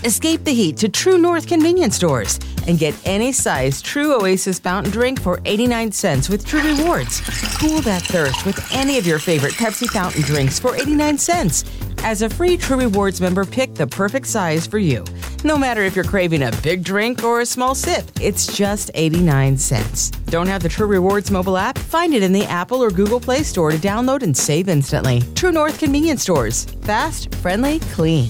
Escape the heat to True North convenience stores and get any size True Oasis fountain drink for 89 cents with True Rewards. Cool that thirst with any of your favorite Pepsi fountain drinks for 89 cents. As a free True Rewards member, pick the perfect size for you. No matter if you're craving a big drink or a small sip, it's just 89 cents. Don't have the True Rewards mobile app? Find it in the Apple or Google Play Store to download and save instantly. True North convenience stores. Fast, friendly, clean.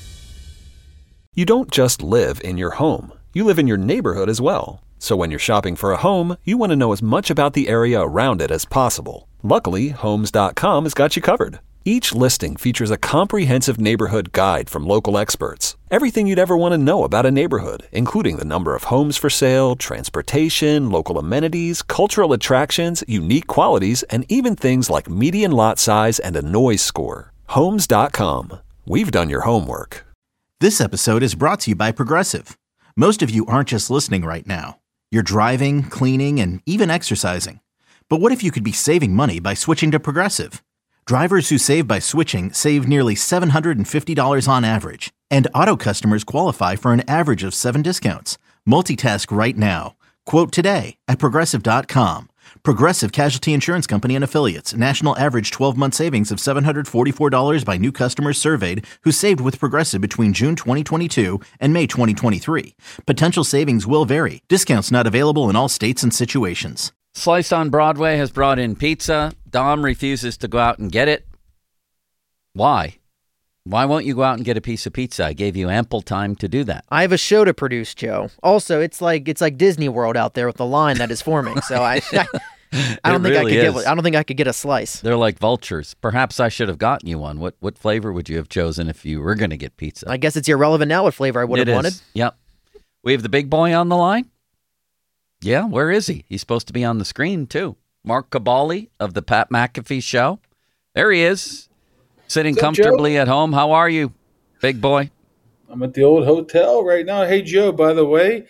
You don't just live in your home. You live in your neighborhood as well. So when you're shopping for a home, you want to know as much about the area around it as possible. Luckily, Homes.com has got you covered. Each listing features a comprehensive neighborhood guide from local experts. Everything you'd ever want to know about a neighborhood, including the number of homes for sale, transportation, local amenities, cultural attractions, unique qualities, and even things like median lot size and a noise score. Homes.com. We've done your homework. This episode is brought to you by Progressive. Most of you aren't just listening right now. You're driving, cleaning, and even exercising. But what if you could be saving money by switching to Progressive? Drivers who save by switching save nearly $750 on average. And auto customers qualify for an average of 7 discounts. Multitask right now. Quote today at Progressive.com. Progressive Casualty Insurance Company and Affiliates. National average 12-month savings of $744 by new customers surveyed who saved with Progressive between June 2022 and May 2023. Potential savings will vary. Discounts not available in all states and situations. Slice on Broadway has brought in pizza. Dom refuses to go out and get it. Why? Why won't you go out and get a piece of pizza? I gave you ample time to do that. I have a show to produce, Joe. Also, it's like Disney World out there with the line that is forming. So I don't think I could get a slice. They're like vultures. Perhaps I should have gotten you one. What flavor would you have chosen if you were going to get pizza? I guess it's irrelevant now what flavor I would have wanted. Yep. We have the big boy on the line. Yeah, where is he? He's supposed to be on the screen, too. Mark Cabali of the Pat McAfee Show. There he is, sitting comfortably at home. How are you, big boy? I'm at the old hotel right now. Hey, Joe, by the way,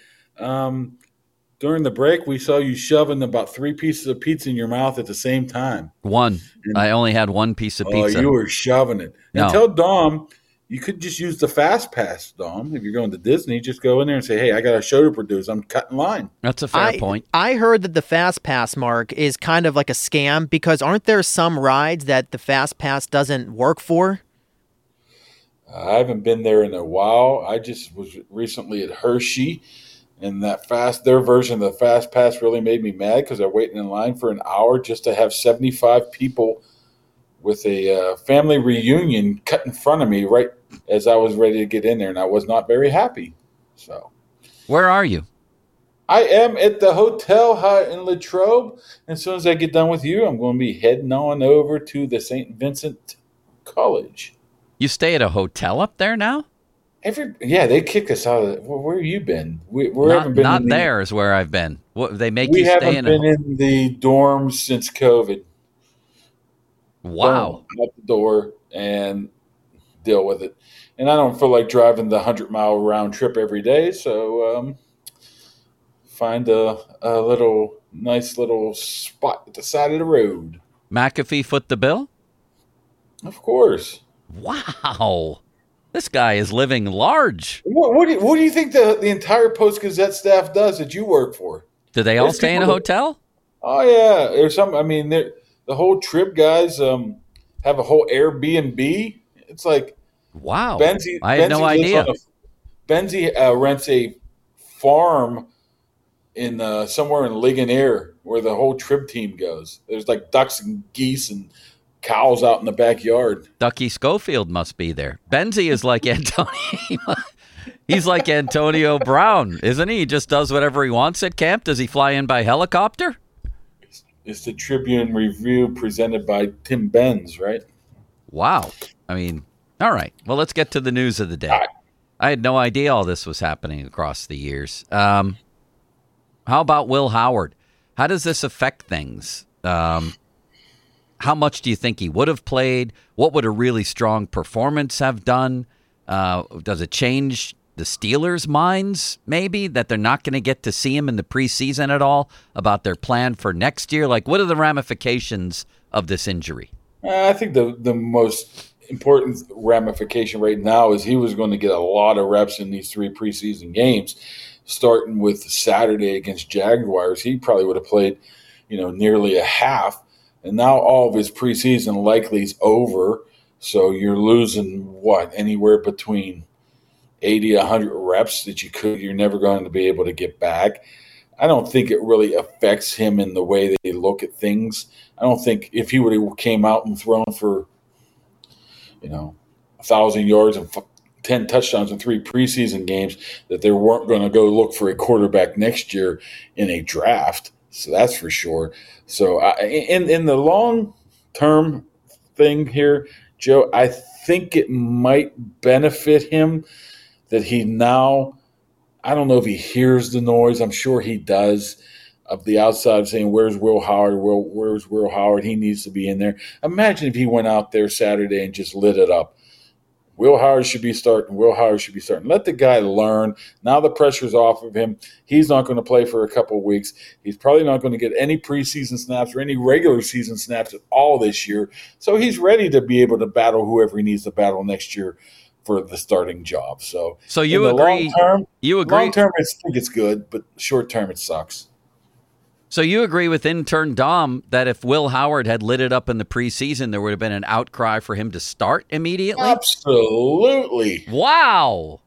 during the break, we saw you shoving about 3 pieces of pizza in your mouth at the same time. One. I only had 1 piece of pizza. Oh, you were shoving it. No. And tell Dom you could just use the Fast Pass, Dom. If you're going to Disney, just go in there and say, hey, I got a show to produce. I'm cutting line. That's a fair point. I heard that the Fast Pass, Mark, is kind of like a scam because aren't there some rides that the Fast Pass doesn't work for? I haven't been there in a while. I just was recently at Hershey, and their version of the Fast Pass really made me mad because I'm waiting in line for an hour just to have 75 people with a family reunion cut in front of me right as I was ready to get in there, and I was not very happy. So, where are you? I am at the Hotel Hut in Latrobe. As soon as I get done with you, I'm going to be heading on over to the St. Vincent College. You stay at a hotel up there now? They kicked us out of it. Where have you been? Not there is where I've been. They make you stay in. We haven't been in the dorms since COVID. Wow. Boom, out the door and deal with it. And I don't feel like driving the 100-mile round trip every day, so find a nice little spot at the side of the road. McAfee foot the bill? Of course. Wow. This guy is living large. What do you think the entire Post-Gazette staff does that you work for? Do they all stay in a hotel? Oh, yeah. There's some. I mean, the whole trip guys have a whole Airbnb. It's like, wow. Benzie, I had no idea. Benzie rents a farm in somewhere in Ligonier where the whole trip team goes. There's like ducks and geese and cows out in the backyard. Ducky Schofield must be there. Benzie is like Antonio. He's like Antonio Brown, isn't he? He just does whatever he wants at camp. Does he fly in by helicopter? It's the Tribune Review presented by Tim Benz, right? Wow. I mean, all right. Well, let's get to the news of the day. I had no idea all this was happening across the years. How about Will Howard? How does this affect things? How much do you think he would have played? What would a really strong performance have done? Does it change the Steelers' minds, maybe, that they're not going to get to see him in the preseason at all, about their plan for next year? Like, what are the ramifications of this injury? I think the most important ramification right now is he was going to get a lot of reps in these 3 preseason games, starting with Saturday against Jaguars. He probably would have played, nearly a half. And now all of his preseason likely is over. So you're losing anywhere between 80 to 100 reps that you're never going to be able to get back. I don't think it really affects him in the way they look at things. I don't think if he would have came out and thrown for 1,000 yards and 10 touchdowns in 3 preseason games, that they weren't going to go look for a quarterback next year in a draft. So that's for sure. So in the long-term thing here, Joe, I think it might benefit him that he now, I don't know if he hears the noise. I'm sure he does, of the outside saying, where's Will Howard? Where's Will Howard? He needs to be in there. Imagine if he went out there Saturday and just lit it up. Will Howard should be starting. Will Howard should be starting. Let the guy learn. Now the pressure's off of him. He's not going to play for a couple of weeks. He's probably not going to get any preseason snaps or any regular season snaps at all this year. So he's ready to be able to battle whoever he needs to battle next year for the starting job. So you agree? You agree? Long term, I think it's good, but short term, it sucks. So you agree with intern Dom that if Will Howard had lit it up in the preseason, there would have been an outcry for him to start immediately? Absolutely. Wow.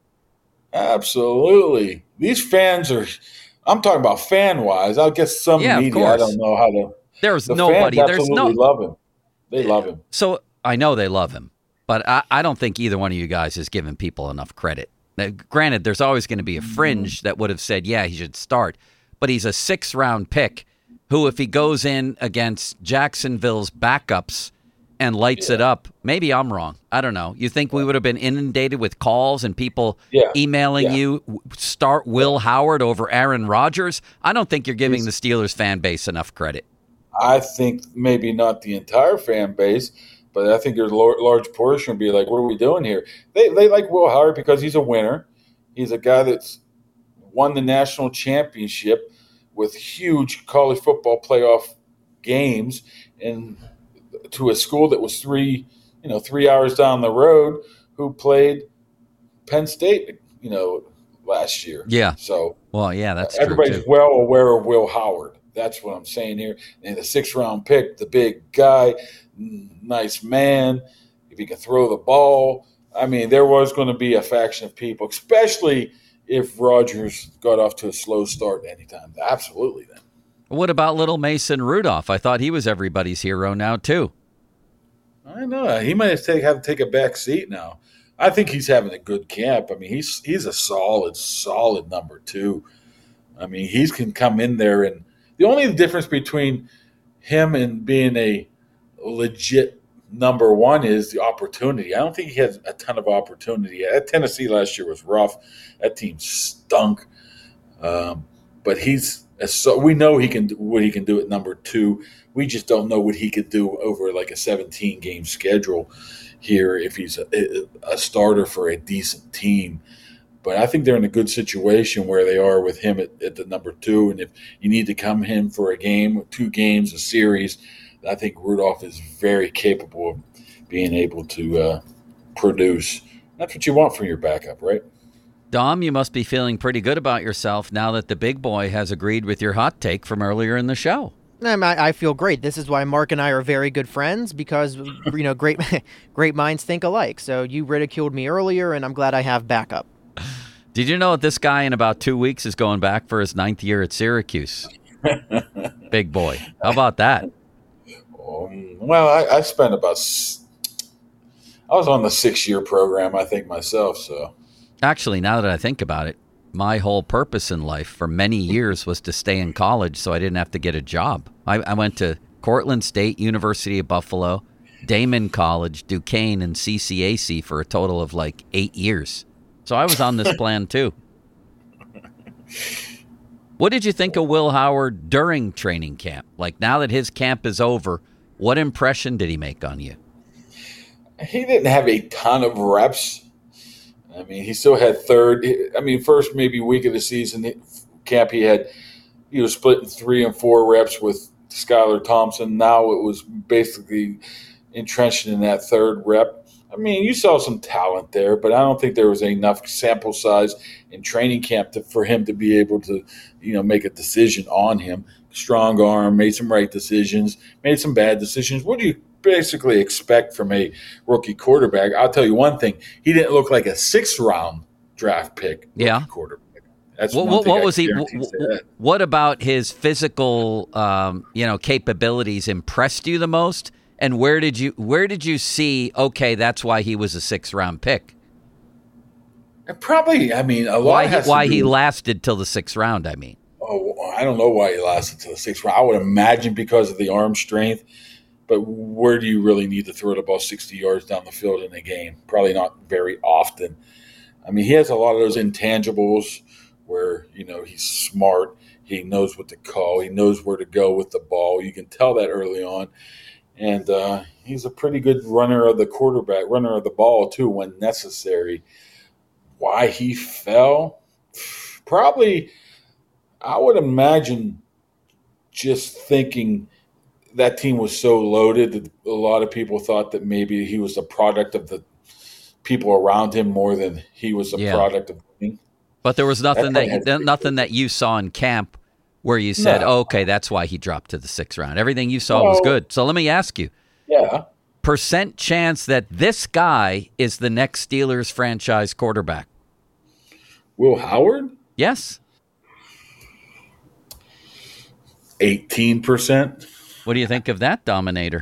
Absolutely. These fans are, I'm talking about fan-wise. I guess some media, I don't know how to. There's nobody. Fans absolutely love him. They love him. So I know they love him, but I don't think either one of you guys is giving people enough credit. Now, granted, there's always going to be a fringe that would have said, yeah, he should start. But he's a 6th-round pick who, if he goes in against Jacksonville's backups and lights it up, maybe I'm wrong. I don't know. You think we would have been inundated with calls and people emailing you, start Will Howard over Aaron Rodgers? I don't think you're giving the Steelers fan base enough credit. I think maybe not the entire fan base, but I think there's a large portion would be like, what are we doing here? They like Will Howard because he's a winner. He's a guy that's won the national championship with huge college football playoff games, and to a school that was 3 hours down the road, who played Penn State, last year. Yeah. So, that's everybody's true too. well aware of Will Howard. That's what I'm saying here. And the 6th-round pick, the big guy, nice man. If he can throw the ball, I mean, there was going to be a faction of people, especially if Rodgers got off to a slow start anytime. Absolutely, then. What about little Mason Rudolph? I thought he was everybody's hero now, too. I know. He might have to take a back seat now. I think he's having a good camp. I mean, he's a solid number 2. I mean, he can come in there, and the only difference between him and being a legit number 1 is the opportunity. I don't think he has a ton of opportunity. At Tennessee last year was rough. That team stunk. But we know he can what he can do at number 2. We just don't know what he could do over like a 17-game schedule here if he's a starter for a decent team. But I think they're in a good situation where they are with him at the number 2. And if you need to come in for a game, 2 games, a series, I think Rudolph is very capable of being able to produce. That's what you want from your backup, right? Dom, you must be feeling pretty good about yourself now that the big boy has agreed with your hot take from earlier in the show. I feel great. This is why Mark and I are very good friends, because great minds think alike. So you ridiculed me earlier, and I'm glad I have backup. Did you know that this guy in about 2 weeks is going back for his 9th year at Syracuse? Big boy. How about that? Well, I spent I was on the 6-year program, I think, myself. So actually, now that I think about it, my whole purpose in life for many years was to stay in college so I didn't have to get a job. I went to Cortland State, University of Buffalo, Damon College, Duquesne, and CCAC for a total of like 8 years. So I was on this plan too. What did you think of Will Howard during training camp? Like, now that his camp is over, what impression did he make on you? He didn't have a ton of reps. I mean, he still had first maybe week of the season camp, he was splitting 3 and 4 reps with Skylar Thompson. Now it was basically entrenched in that 3rd rep. I mean, you saw some talent there, but I don't think there was enough sample size in training camp for him to be able to, make a decision on him. Strong arm, made some right decisions, made some bad decisions. What do you basically expect from a rookie quarterback? I'll tell you one thing. He didn't look like a 6th-round draft pick quarterback. That's what was he? What about his physical, capabilities impressed you the most? And where did you see? Okay, that's why he was a 6th-round pick. Probably, a lot. Why he lasted till the 6th round? I don't know why he lasted till the 6th round. I would imagine because of the arm strength. But where do you really need to throw the ball 60 yards down the field in a game? Probably not very often. He has a lot of those intangibles where, he's smart. He knows what to call. He knows where to go with the ball. You can tell that early on. And he's a pretty good runner of the ball, too, when necessary. Why he fell? Probably, I would imagine just thinking that team was so loaded that a lot of people thought that maybe he was a product of the people around him more than he was a product of the team. But there was nothing that you saw in camp where you said, okay, that's why he dropped to the 6th round. Everything you saw was good. So let me ask you. Yeah. Percent chance that this guy is the next Steelers franchise quarterback? Will Howard? Yes. 18%. What do you think of that, Dominator?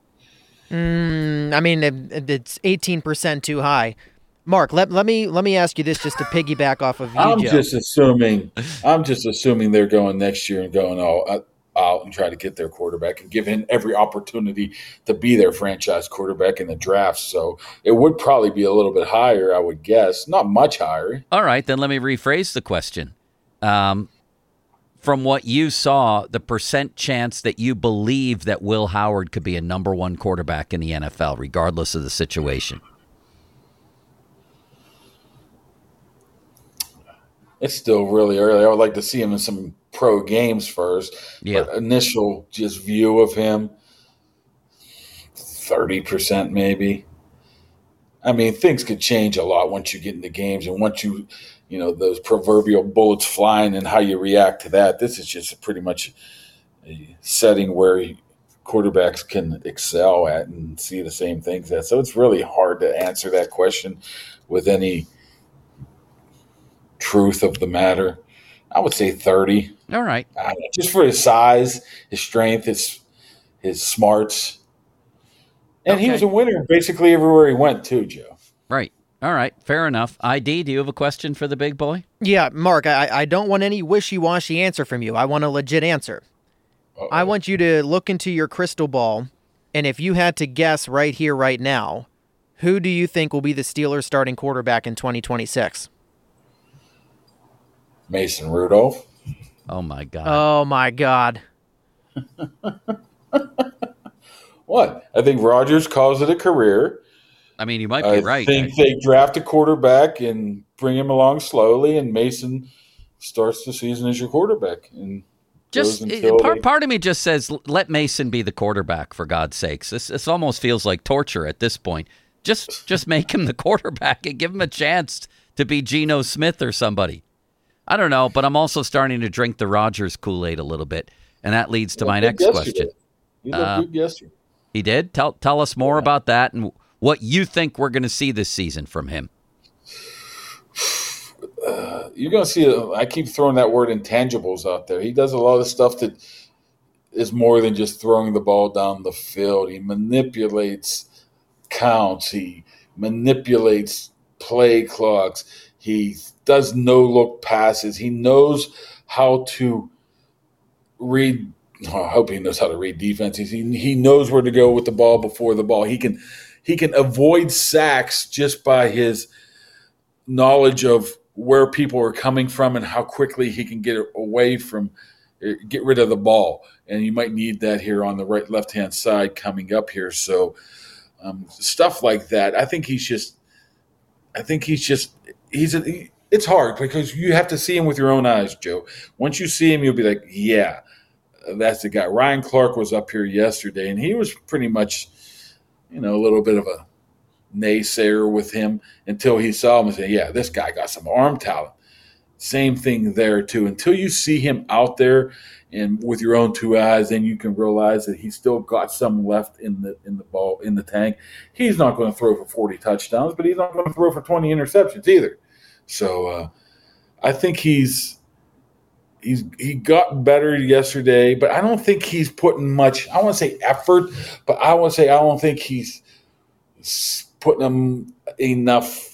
It's 18% too high. Mark, let me ask you this just to piggyback off of you, I'm Joe. just assuming they're going next year and going all out and try to get their quarterback and give him every opportunity to be their franchise quarterback in the draft. So it would probably be a little bit higher, I would guess. Not much higher. All right, then let me rephrase the question. From what you saw, the percent chance that you believe that Will Howard could be a number 1 quarterback in the NFL, regardless of the situation. It's still really early. I would like to see him in some pro games first. Yeah. But initial just view of him, 30% maybe. Things could change a lot once you get into games and once those proverbial bullets flying and how you react to that. This is just pretty much a setting where quarterbacks can excel at and see the same things at. So it's really hard to answer that question with any truth of the matter. I would say 30. All right. Just for his size, his strength, his smarts. And he was a winner basically everywhere he went too, Joe. Right. All right. Fair enough. ID, do you have a question for the big boy? Yeah, Mark, I don't want any wishy-washy answer from you. I want a legit answer. Uh-oh. I want you to look into your crystal ball, and if you had to guess right here, right now, who do you think will be the Steelers starting quarterback in 2026? Mason Rudolph. Oh, my God. Oh, my God. What? I think Rodgers calls it a career. You might be right. I think they draft a quarterback and bring him along slowly, and Mason starts the season as your quarterback. And part of me just says, let Mason be the quarterback, for God's sakes. This almost feels like torture at this point. Just make him the quarterback and give him a chance to be Geno Smith or somebody. I don't know, but I'm also starting to drink the Rodgers Kool-Aid a little bit, and that leads to my next question. He's a good guesser. He did? Tell us more about that and what you think we're going to see this season from him. You're going to see, I keep throwing that word intangibles out there. He does a lot of stuff that is more than just throwing the ball down the field. He manipulates counts. He manipulates play clocks. He does no-look passes. He knows how to read. I hope he knows how to read defenses. He knows where to go with the ball before the ball. He can avoid sacks just by his knowledge of where people are coming from and how quickly he can get rid of the ball. And you might need that here on the left-hand side coming up here. So stuff like that. It's hard because you have to see him with your own eyes, Joe. Once you see him, you'll be like, yeah, that's the guy. Ryan Clark was up here yesterday, and he was pretty much, a little bit of a naysayer with him until he saw him and said, yeah, this guy got some arm talent. Same thing there, too. Until you see him out there and with your own two eyes, then you can realize that he's still got some left in the tank. He's not going to throw for 40 touchdowns, but he's not going to throw for 20 interceptions either. So I think he got better yesterday, but I don't think he's putting much, I want to say effort, but I don't think he's putting them enough.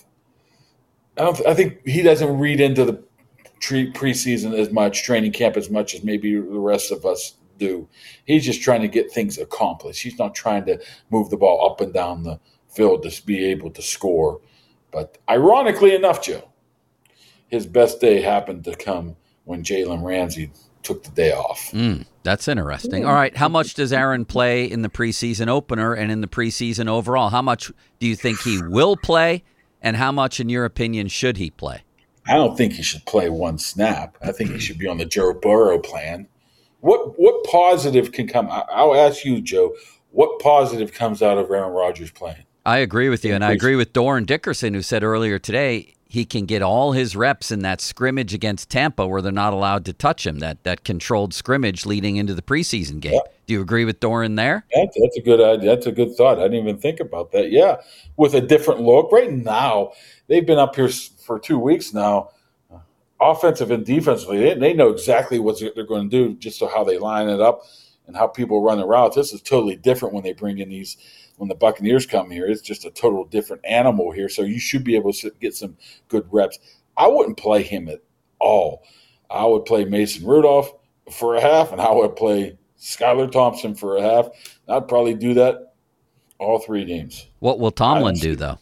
I think he doesn't read into the preseason as much, training camp as much as maybe the rest of us do. He's just trying to get things accomplished. He's not trying to move the ball up and down the field to be able to score. But ironically enough, Joe, his best day happened to come when Jalen Ramsey took the day off. That's interesting. All right, how much does Aaron play in the preseason opener and in the preseason overall? How much do you think he will play, and how much, in your opinion, should he play? I don't think he should play one snap. I think he should be on the Joe Burrow plan. What positive can come? I'll ask you, Joe, what positive comes out of Aaron Rodgers playing? I agree with you, and I agree with Doran Dickerson, who said earlier today he can get all his reps in that scrimmage against Tampa where they're not allowed to touch him, that controlled scrimmage leading into the preseason game. Yeah. Do you agree with Doran there? That's a good idea. That's a good thought. I didn't even think about that. Yeah, with a different look. Right now, they've been up here for 2 weeks now, offensive and defensively. They know exactly what they're going to do, just so how they line it up and how people run the routes. This is totally different when they bring in these. When the Buccaneers come here, it's just a total different animal here. So you should be able to get some good reps. I wouldn't play him at all. I would play Mason Rudolph for a half, and I would play Skylar Thompson for a half. I'd probably do that all 3 games. What will Tomlin do, though?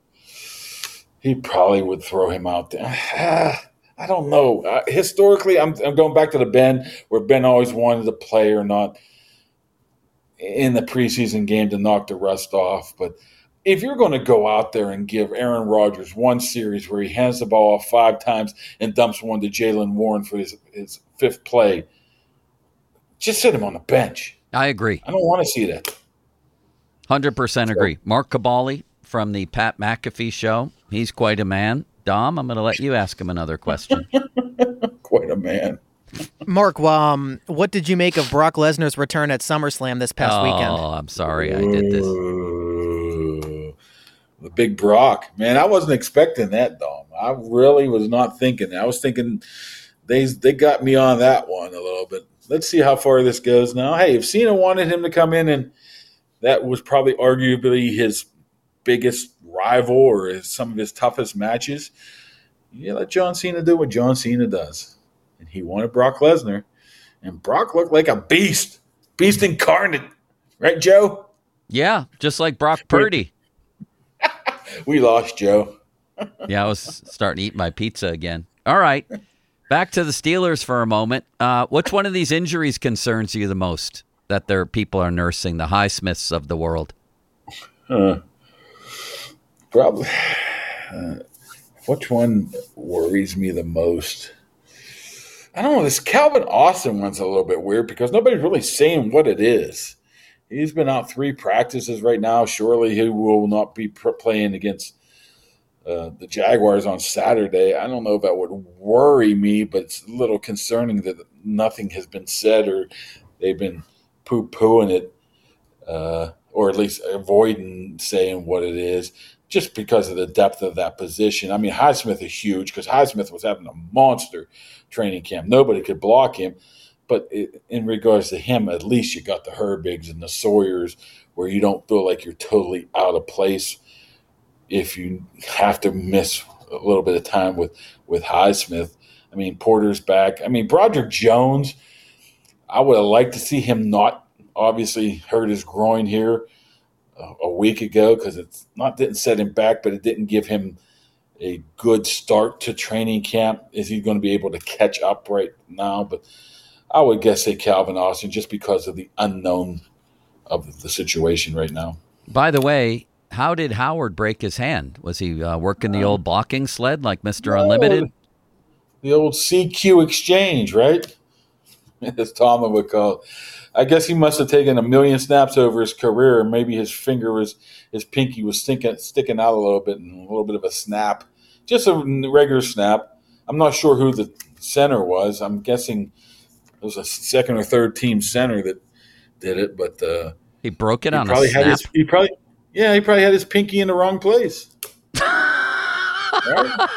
He probably would throw him out there. I don't know. Historically, I'm going back to the Ben, where Ben always wanted to play or not in the preseason game to knock the rust off. But if you're going to go out there and give Aaron Rodgers one series where he hands the ball off 5 times and dumps one to Jaylen Warren for his 5th play, just sit him on the bench. I agree. I don't want to see that. 100% agree. Mark Cabali from the Pat McAfee Show. He's quite a man. Dom, I'm going to let you ask him another question. Quite a man. Mark, what did you make of Brock Lesnar's return at SummerSlam this past weekend? Oh, I'm sorry I did this. The big Brock. Man, I wasn't expecting that, Dom. I really was not thinking that. I was thinking they got me on that one a little bit. Let's see how far this goes now. Hey, if Cena wanted him to come in, and that was probably arguably his biggest rival or some of his toughest matches, you let John Cena do what John Cena does. And he wanted Brock Lesnar, and Brock looked like a beast incarnate. Right, Joe? Yeah, just like Brock Purdy. We lost Joe. Yeah, I was starting to eat my pizza again. All right, back to the Steelers for a moment. Which one of these injuries concerns you the most that their people are nursing, the Highsmiths of the world? Probably. Which one worries me the most? I don't know. This Calvin Austin one's a little bit weird because nobody's really saying what it is. He's been out 3 practices right now. Surely he will not be playing against the Jaguars on Saturday. I don't know if that would worry me, but it's a little concerning that nothing has been said or they've been poo-pooing it or at least avoiding saying what it is, just because of the depth of that position. I mean, Highsmith is huge because Highsmith was having a monster training camp. Nobody could block him. But in regards to him, at least you got the Herbigs and the Sawyers where you don't feel like you're totally out of place if you have to miss a little bit of time with Highsmith. I mean, Porter's back. I mean, Broderick Jones, I would have liked to see him not obviously hurt his groin here a week ago because didn't set him back, but it didn't give him a good start to training camp. Is he going to be able to catch up right now? But I would guess say Calvin Austin just because of the unknown of the situation right now. By the way, how did Howard break his hand? Was he working the old blocking sled like Mr. Unlimited? The old CQ exchange, right? As Tomlin would call it. I guess he must have taken a million snaps over his career. Maybe his pinky was sticking out a little bit, and a little bit of a snap, just a regular snap. I'm not sure who the center was. I'm guessing it was a second or third team center that did it, but he broke it on a snap. He probably had his pinky in the wrong place. Right?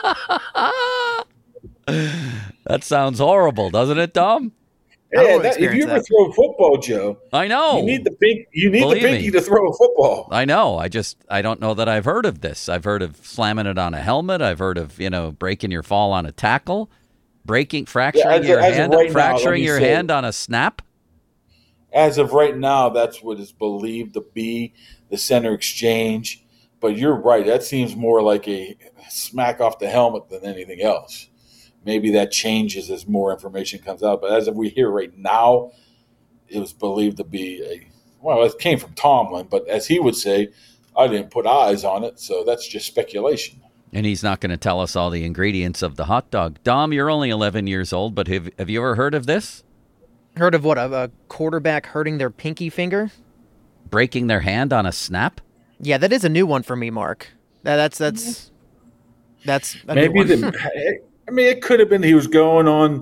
That sounds horrible, doesn't it, Dom? Yeah, if you ever throw a football, Joe, I know you need the pinky to throw a football. I know. I don't know that I've heard of this. I've heard of slamming it on a helmet. I've heard of breaking your fall on a tackle, fracturing your hand on a snap. As of right now, that's what is believed to be the center exchange. But you're right. That seems more like a smack off the helmet than anything else. Maybe that changes as more information comes out. But as of we hear right now, it was believed to be it came from Tomlin. But as he would say, I didn't put eyes on it, so that's just speculation. And he's not going to tell us all the ingredients of the hot dog. Dom, you're only 11 years old, but have you ever heard of this? Heard of what? A quarterback hurting their pinky finger? Breaking their hand on a snap? Yeah, that is a new one for me, Mark. That's a maybe new one. It could have been he was going on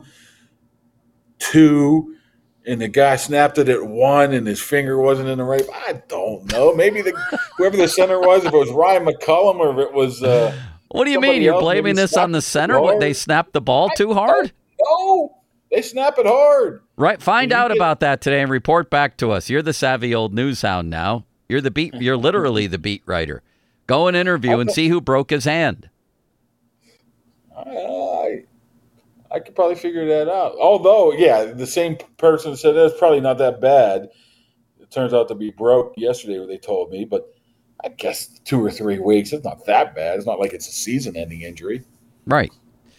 2, and the guy snapped it at 1, and his finger wasn't in the right. I don't know. Maybe whoever the center was, if it was Ryan McCullum or if it was. What do you mean? You're blaming this on the center? What, they snapped the ball too hard? No, they snap it hard. Right. Find out about that today and report back to us. You're the savvy old news hound now. You're literally the beat writer. Go and interview and see who broke his hand. I could probably figure that out. Although, yeah, the same person said that's probably not that bad. It turns out to be broke yesterday, what they told me. But I guess 2 or 3 weeks, it's not that bad. It's not like it's a season-ending injury. Right.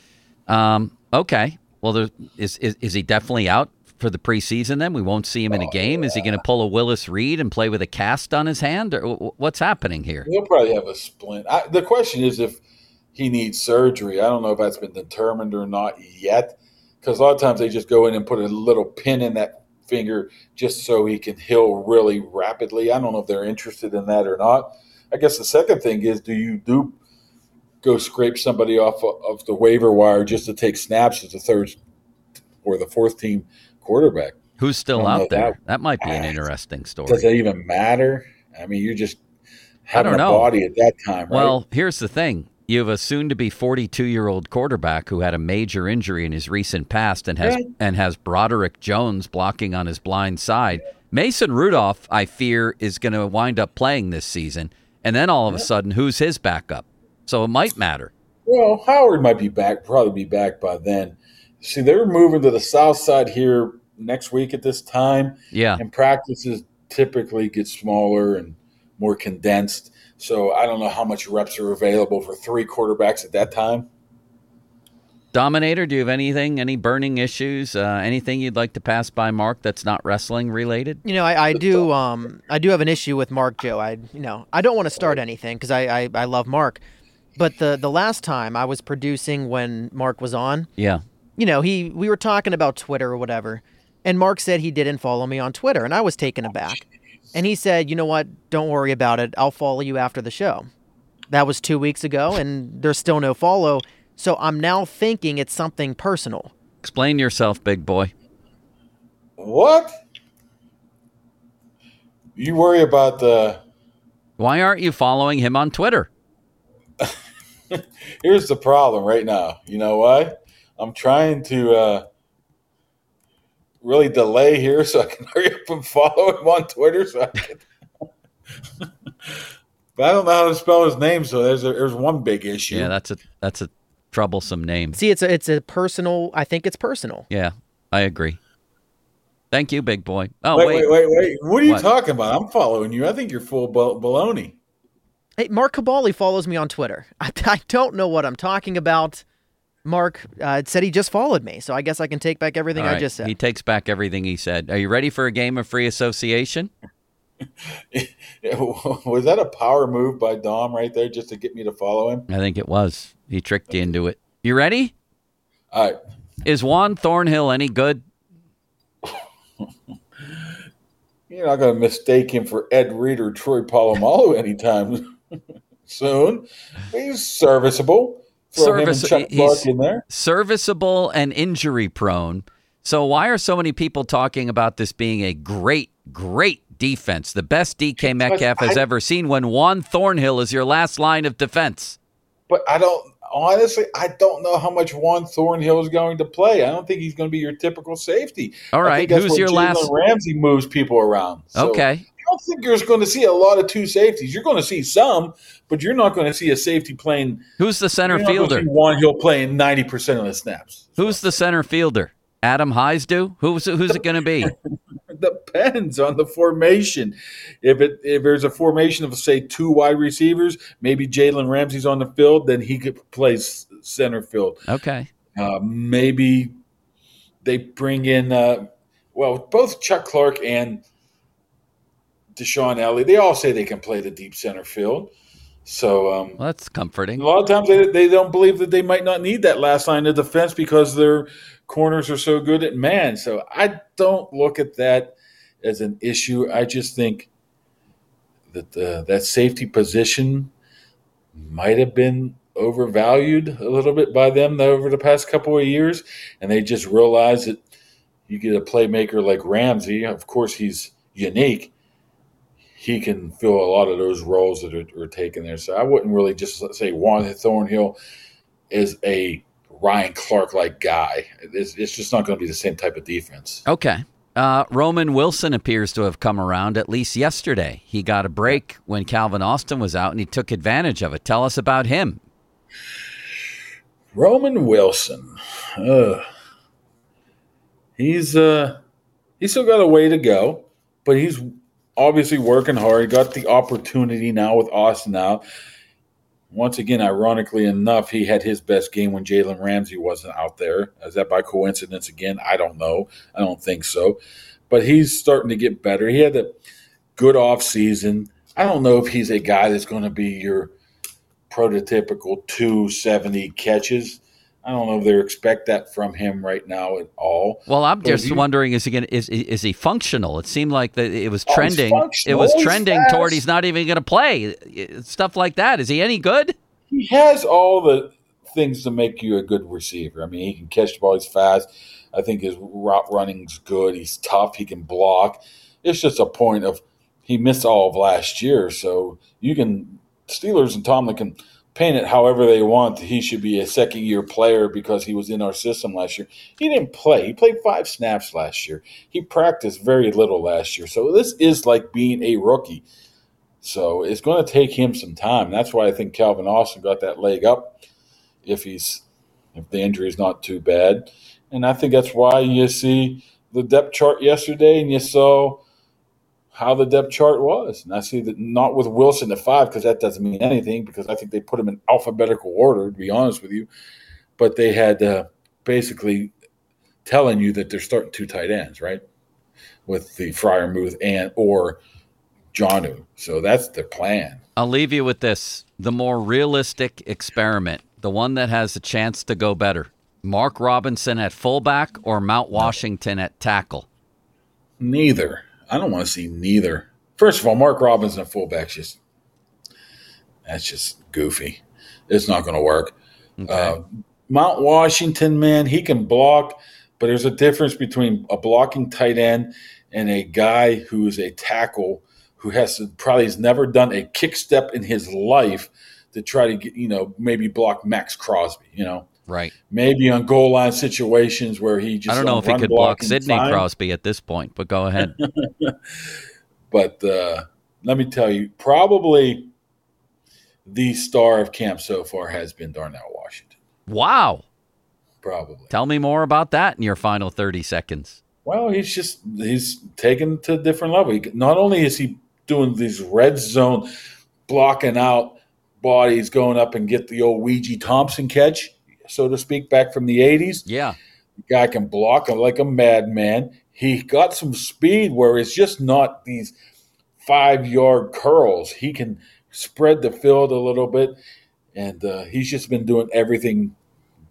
Okay. Well, is he definitely out for the preseason then? We won't see him in a game? Is he going to pull a Willis Reed and play with a cast on his hand? Or what's happening here? He'll probably have a splint. The question is if he needs surgery. I don't know if that's been determined or not yet, because a lot of times they just go in and put a little pin in that finger just so he can heal really rapidly. I don't know if they're interested in that or not. I guess the second thing is, do you go scrape somebody off of the waiver wire just to take snaps as the third or the fourth team quarterback? Who's still out there? That might be an interesting story. Does that even matter? I mean, you're just having a body at that time, right? Well, here's the thing. You have a soon-to-be 42-year-old quarterback who had a major injury in his recent past and has Broderick Jones blocking on his blind side. Mason Rudolph, I fear, is going to wind up playing this season, and then all of a sudden, who's his backup? So it might matter. Well, Howard might probably be back by then. See, they're moving to the south side here next week at this time. Yeah. And practices typically get smaller and more condensed. So I don't know how much reps are available for 3 quarterbacks at that time. Dominator, do you have any burning issues, anything you'd like to pass by Mark that's not wrestling related? I do have an issue with Mark, Joe. I don't want to start anything because I love Mark. But the last time I was producing when Mark was on, yeah, we were talking about Twitter or whatever, and Mark said he didn't follow me on Twitter, and I was taken aback. And he said, you know what, don't worry about it. I'll follow you after the show. That was 2 weeks ago, and there's still no follow. So I'm now thinking it's something personal. Explain yourself, big boy. What? You worry about the... Why aren't you following him on Twitter? Here's the problem right now. You know why? I'm trying to... really delay here so I can hurry up and follow him on Twitter so I can but I don't know how to spell his name, so there's one big issue. Yeah, that's a troublesome name. See, it's a personal. I think it's personal. Yeah, I agree. Thank you, big boy. Oh, wait. What are you talking about? I'm following you. I think you're full baloney. Hey, Mark Cabali follows me on Twitter. I don't know what I'm talking about. Mark said he just followed me, so I guess I can take back everything I just said. He takes back everything he said. Are you ready for a game of free association? Was that a power move by Dom right there just to get me to follow him? I think it was. He tricked you into it. You ready? All right. Is Juan Thornhill any good? You're not going to mistake him for Ed Reed or Troy Polamalu anytime soon. He's serviceable. Throw him and Chuck Clark in there. Serviceable and injury prone. So why are so many people talking about this being a great, great defense? The best DK Metcalf has ever seen when Juan Thornhill is your last line of defense. But I don't know how much Juan Thornhill is going to play. I don't think he's going to be your typical safety. All right, who's your last? Ramsey moves people around. So okay. I don't think you're going to see a lot of two safeties. You're going to see some, but you're not going to see a safety playing. Who's the center fielder? Juan Hill playing 90% of the snaps. Who's the center fielder? Adam Heisdu? Who's it going to be? Depends on the formation. If there's a formation of, say, 2 wide receivers, maybe Jalen Ramsey's on the field, then he could play center field. Okay. Maybe they bring in, both Chuck Clark and Deshaun Elliott, they all say they can play the deep center field. So that's comforting. A lot of times they don't believe that they might not need that last line of defense because their corners are so good at man. So I don't look at that as an issue. I just think that that safety position might have been overvalued a little bit by them over the past couple of years, and they just realized that you get a playmaker like Ramsey. Of course, he's unique. He can fill a lot of those roles that are taken there. So I wouldn't really just say Juan Thornhill is a Ryan Clark-like guy. It's just not going to be the same type of defense. Okay. Roman Wilson appears to have come around, at least yesterday. He got a break when Calvin Austin was out, and he took advantage of it. Tell us about him. Roman Wilson. He's still got a way to go, but he's obviously working hard. He got the opportunity now with Austin out. Once again, ironically enough, he had his best game when Jalen Ramsey wasn't out there. Is that by coincidence again? I don't know. I don't think so. But he's starting to get better. He had a good offseason. I don't know if he's a guy that's going to be your prototypical 270 catches. I don't know if they expect that from him right now at all. Well, I'm just wondering, is he functional? It seemed like that it was trending. It was trending toward he's not even going to play. Stuff like that. Is he any good? He has all the things to make you a good receiver. I mean, he can catch the ball. He's fast. I think his route running's good. He's tough. He can block. It's just a point of he missed all of last year. So Steelers and Tomlin can paint it however they want. He should be a second-year player because he was in our system last year. He didn't play. He played 5 snaps last year. He practiced very little last year. So this is like being a rookie. So it's going to take him some time. That's why I think Calvin Austin got that leg up if the injury is not too bad. And I think that's why you see the depth chart yesterday and you saw how the depth chart was. And I see that not with Wilson at 5 because that doesn't mean anything because I think they put him in alphabetical order, to be honest with you. But they had basically telling you that they're starting 2 tight ends, right, with the Freiermuth or Jonnu. So that's their plan. I'll leave you with this. The more realistic experiment, the one that has a chance to go better. Mark Robinson at fullback or Mount Washington at tackle? Neither. I don't want to see neither. First of all, Mark Robinson at fullback, that's just goofy. It's not going to work. Okay. Mount Washington, man, he can block, but there's a difference between a blocking tight end and a guy who is a tackle who has never done a kick step in his life to try to get, maybe block Max Crosby, Right. Maybe on goal line situations where he just I don't know if he could block Sidney Crosby at this point, but go ahead. But let me tell you, probably the star of camp so far has been Darnell Washington. Wow. Probably. Tell me more about that in your final 30 seconds. Well, he's taken to a different level. Not only is he doing these red zone blocking out bodies, going up and get the old Ouija Thompson catch, so to speak, back from the 80s. Yeah. The guy can block like a madman. He got some speed where it's just not these 5-yard curls. He can spread the field a little bit, and he's just been doing everything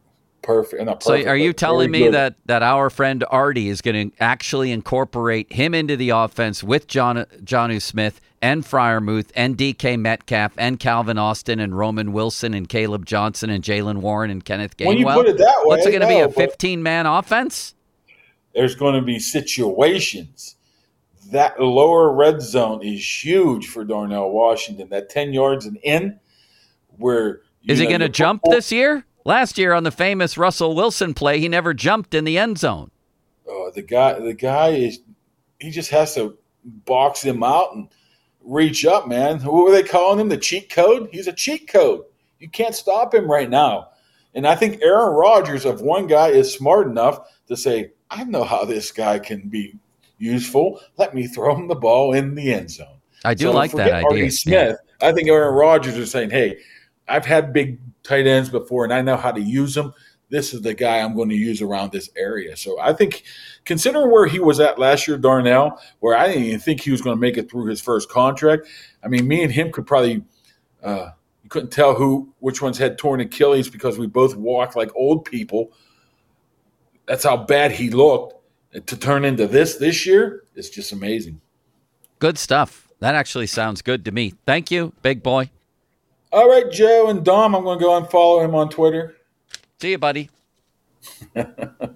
perfect. Not So perfect, are you but telling very me good. that our friend Artie is going to actually incorporate him into the offense with Jonnu Smith and Freiermuth and DK Metcalf and Calvin Austin and Roman Wilson and Caleb Johnson and Jalen Warren and Kenneth Gainwell? When you put it that way, what's it going to be, a but 15-man offense? there's going to be situations. That lower red zone is huge for Darnell Washington. That 10 yards and in, where Is he going to jump this year? Last year on the famous Russell Wilson play, he never jumped in the end zone. The guy is, he just has to box him out and reach up, man. What were they calling him? The cheat code? He's a cheat code. You can't stop him right now. And I think Aaron Rodgers, of one guy, is smart enough to say, I know how this guy can be useful. Let me throw him the ball in the end zone. I do like that idea. Artie Smith. Yeah. I think Aaron Rodgers is saying, hey, I've had big tight ends before, and I know how to use them. This is the guy I'm going to use around this area. So I think, considering where he was at last year, Darnell, where I didn't even think he was going to make it through his first contract. I mean, me and him could probably you couldn't tell which ones had torn Achilles because we both walked like old people. That's how bad he looked. And to turn into this year, it's just amazing. Good stuff. That actually sounds good to me. Thank you, big boy. All right, Joe and Dom, I'm going to go and follow him on Twitter. See you, buddy. What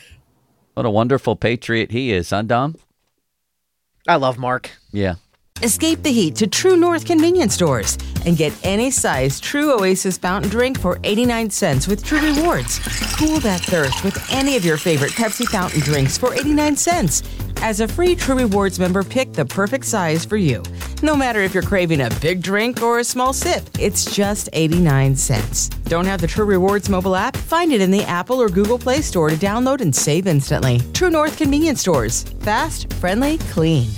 a wonderful patriot he is, huh, Dom? I love Mark. Yeah. Escape the heat to True North convenience stores and get any size True Oasis fountain drink for 89 cents with True Rewards. Cool that thirst with any of your favorite Pepsi fountain drinks for 89 cents. As a free True Rewards member, pick the perfect size for you. No matter if you're craving a big drink or a small sip, it's just 89 cents. Don't have the True Rewards mobile app? Find it in the Apple or Google Play Store to download and save instantly. True North convenience stores. Fast, friendly, clean.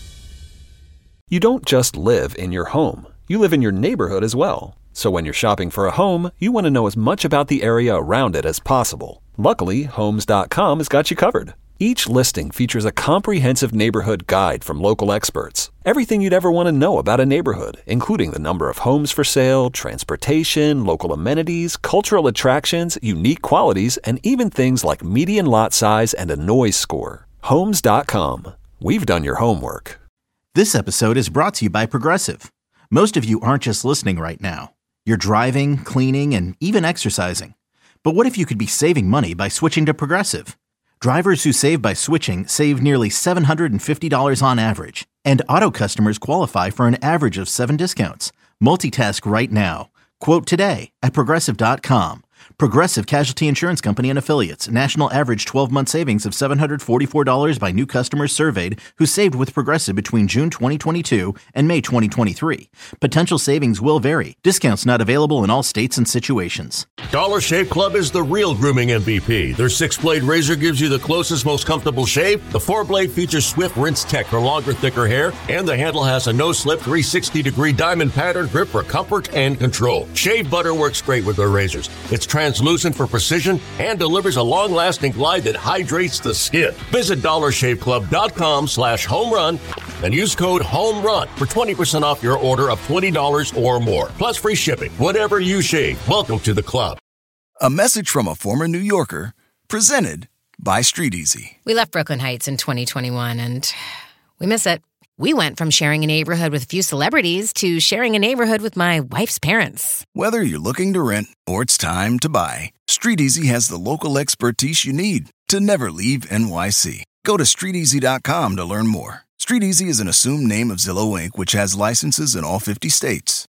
You don't just live in your home. You live in your neighborhood as well. So when you're shopping for a home, you want to know as much about the area around it as possible. Luckily, Homes.com has got you covered. Each listing features a comprehensive neighborhood guide from local experts. Everything you'd ever want to know about a neighborhood, including the number of homes for sale, transportation, local amenities, cultural attractions, unique qualities, and even things like median lot size and a noise score. Homes.com. We've done your homework. This episode is brought to you by Progressive. Most of you aren't just listening right now. You're driving, cleaning, and even exercising. But what if you could be saving money by switching to Progressive? Drivers who save by switching save nearly $750 on average. And auto customers qualify for an average of 7 discounts. Multitask right now. Quote today at Progressive.com. Progressive Casualty Insurance Company and Affiliates. National average 12-month savings of $744 by new customers surveyed who saved with Progressive between June 2022 and May 2023. Potential savings will vary. Discounts not available in all states and situations. Dollar Shave Club is the real grooming MVP. Their 6-blade razor gives you the closest, most comfortable shave. The 4-blade features swift rinse tech for longer, thicker hair. And the handle has a no-slip 360-degree diamond pattern grip for comfort and control. Shave butter works great with their razors. It's translucent for precision and delivers a long-lasting glide that hydrates the skin. Visit DollarShaveClub.com/homerun and use code HOMERUN for 20% off your order of $20 or more. Plus free shipping. Whatever you shave, welcome to the club. A message from a former New Yorker, presented by Street Easy. We left Brooklyn Heights in 2021 and we miss it. We went from sharing a neighborhood with a few celebrities to sharing a neighborhood with my wife's parents. Whether you're looking to rent or it's time to buy, Street Easy has the local expertise you need to never leave NYC. Go to StreetEasy.com to learn more. Street Easy is an assumed name of Zillow Inc., which has licenses in all 50 states.